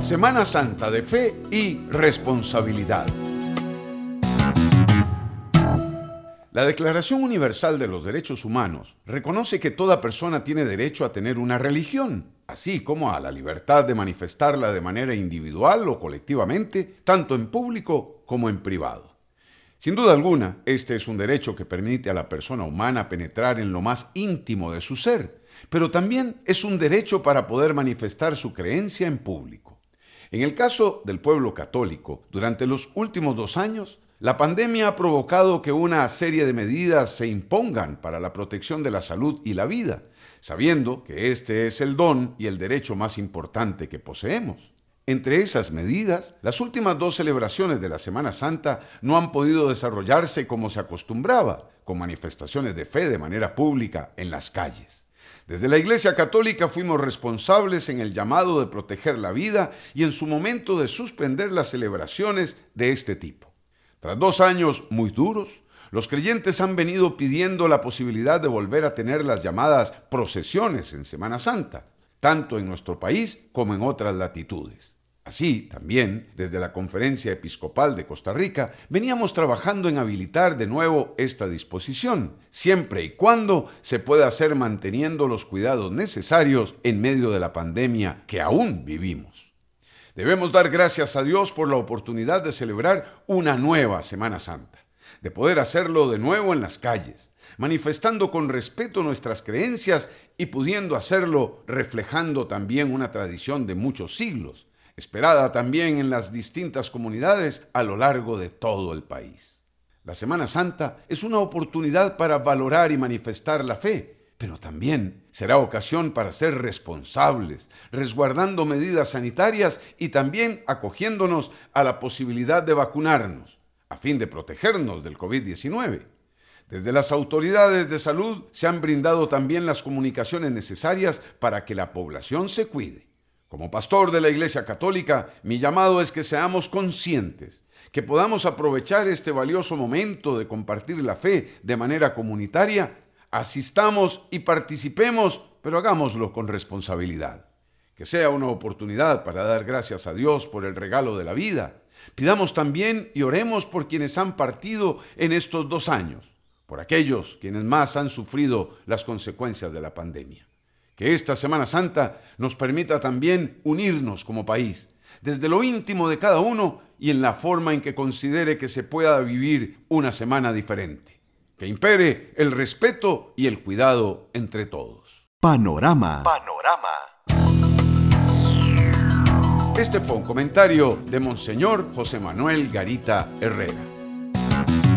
Semana Santa de Fe y Responsabilidad. La Declaración Universal de los Derechos Humanos reconoce que toda persona tiene derecho a tener una religión, así como a la libertad de manifestarla de manera individual o colectivamente, tanto en público como en privado. Sin duda alguna, este es un derecho que permite a la persona humana penetrar en lo más íntimo de su ser, pero también es un derecho para poder manifestar su creencia en público. En el caso del pueblo católico, durante los últimos 2 años, la pandemia ha provocado que una serie de medidas se impongan para la protección de la salud y la vida, sabiendo que este es el don y el derecho más importante que poseemos. Entre esas medidas, las últimas 2 celebraciones de la Semana Santa no han podido desarrollarse como se acostumbraba, con manifestaciones de fe de manera pública en las calles. Desde la Iglesia Católica fuimos responsables en el llamado de proteger la vida y en su momento de suspender las celebraciones de este tipo. Tras 2 años muy duros, los creyentes han venido pidiendo la posibilidad de volver a tener las llamadas procesiones en Semana Santa, tanto en nuestro país como en otras latitudes. Así, también, desde la Conferencia Episcopal de Costa Rica, veníamos trabajando en habilitar de nuevo esta disposición, siempre y cuando se pueda hacer manteniendo los cuidados necesarios en medio de la pandemia que aún vivimos. Debemos dar gracias a Dios por la oportunidad de celebrar una nueva Semana Santa, de poder hacerlo de nuevo en las calles, manifestando con respeto nuestras creencias y pudiendo hacerlo reflejando también una tradición de muchos siglos, esperada también en las distintas comunidades a lo largo de todo el país. La Semana Santa es una oportunidad para valorar y manifestar la fe, pero también será ocasión para ser responsables, resguardando medidas sanitarias y también acogiéndonos a la posibilidad de vacunarnos, a fin de protegernos del COVID-19. Desde las autoridades de salud se han brindado también las comunicaciones necesarias para que la población se cuide. Como pastor de la Iglesia Católica, mi llamado es que seamos conscientes, que podamos aprovechar este valioso momento de compartir la fe de manera comunitaria, asistamos y participemos, pero hagámoslo con responsabilidad. Que sea una oportunidad para dar gracias a Dios por el regalo de la vida. Pidamos también y oremos por quienes han partido en estos 2 años, por aquellos quienes más han sufrido las consecuencias de la pandemia. Que esta Semana Santa nos permita también unirnos como país, desde lo íntimo de cada uno y en la forma en que considere que se pueda vivir una semana diferente. Que impere el respeto y el cuidado entre todos. Panorama. Este fue un comentario de Monseñor José Manuel Garita Herrera.